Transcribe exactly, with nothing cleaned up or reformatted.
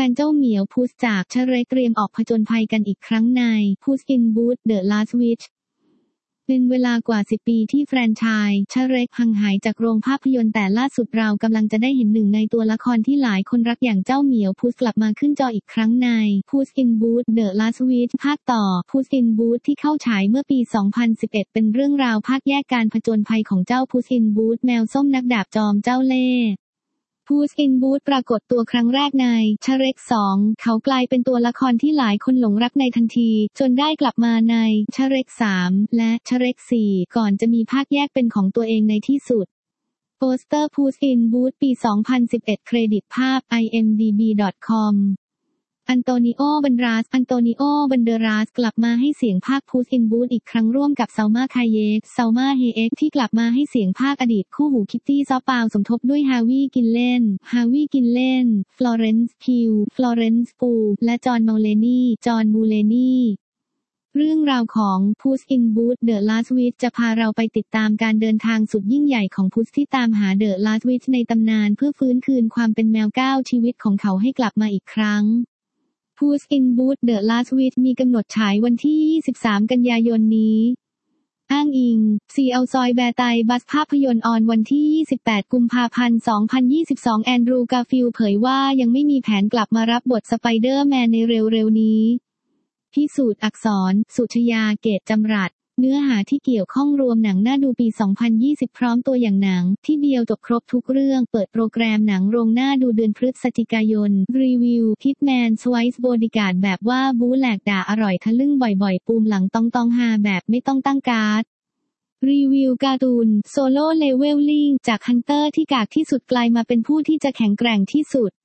นเจ้าเหมียวพุสจากเชเร็กเตรียมออกผจญภัยกันอีกครั้งใน Puss in Boots: The Last Wish เป็นเวลากว่าสิบปีที่แฟรนไชส์เชเร็กห่างหายจากโรงภาพยนตร์แต่ล่าสุดเรากำลังจะได้เห็นหนึ่งในตัวละครที่หลายคนรักอย่างเจ้าเหมียวพุสกลับมาขึ้นจออีกครั้งใน Puss in Boots: The Last Wish ภาคต่อ Puss in Boots ที่เข้าฉายเมื่อปี สองพันสิบเอ็ด เป็นเรื่องราวภาคแยกการผจญภัยของเจ้า Puss in Boots แมวส้มนักดาบจอมเจ้าเล่ห์ Puss in Boots ปรากฏตัวครั้งแรกในเชเร็ก สอง เขากลายเป็นตัวละครที่หลายคนหลงรักในทันทีจนได้กลับมาในเชเร็ก สาม และเชเร็ก สี่ ก่อนจะมีภาคแยกเป็นของตัวเองในที่สุดโปสเตอร์ Puss in Boots ปี สองพันสิบเอ็ด เครดิตภาพ ไอ เอ็ม ดี บี ดอท คอม อันโตนิโอ บันราส อันโตนิโอ บันเดราส กลับมาให้เสียงภาค Puss in Boots อีกครั้งร่วมกับซัลมา คาเยก ซัลมา เฮเอ็กที่กลับมาให้เสียงภาคอดีตคู่หูคิตตี้ ซอปาวสมทบด้วยฮาวิกินเลน ฮาวิกินเลน ฟลอเรนซ์ พิว ฟลอเรนซ์ ปู และจอห์น มูเลนี จอห์น มูเลนีเรื่องราวของ Puss in Boots: The Last Wish จะพาเราไปติดตามการเดินทางสุดยิ่งใหญ่ของพุสที่ตามหา The Last Wish ในตำนานเพื่อฟื้นคืนความเป็นแมวก้าวชีวิตของเขาให้กลับมาอีกครั้ง Puss in Boots: The Last Wish มีกำหนดฉายวันที่ ยี่สิบสาม กันยายนนี้ อ้างอิง ซี แอล ซอยแบร์ไตบัสภาพยนตร์ออนวันที่ ยี่สิบแปด กุมภาพันธ์ สองพันยี่สิบสอง แอนดรูว์ การ์ฟิลด์เผยว่ายังไม่มีแผนกลับมารับบทสไปเดอร์แมนในเร็วๆนี้พิสูจน์อักษร สุชยา เกตจำรัดเนื้อหาที่เกี่ยวข้องรวมหนังน่าดูปี สองพันยี่สิบ พร้อมตัวอย่างหนังที่เดียวจบครบทุกเรื่องเปิดโปรแกรมหนังโรงหน้าดูเดือนพฤศจิกายนรีวิว Hitman Twice Bodyguard แบบว่าบู๊แหลกด่าอร่อยทะลึ่งบ่อยๆปูมหลังต้องต้องฮาแบบไม่ต้องตั้งการ์ดรีวิวการ์ตูน Solo Leveling จากฮันเตอร์ที่กากที่สุดกลายมาเป็นผู้ที่จะแข็งแกร่งที่สุด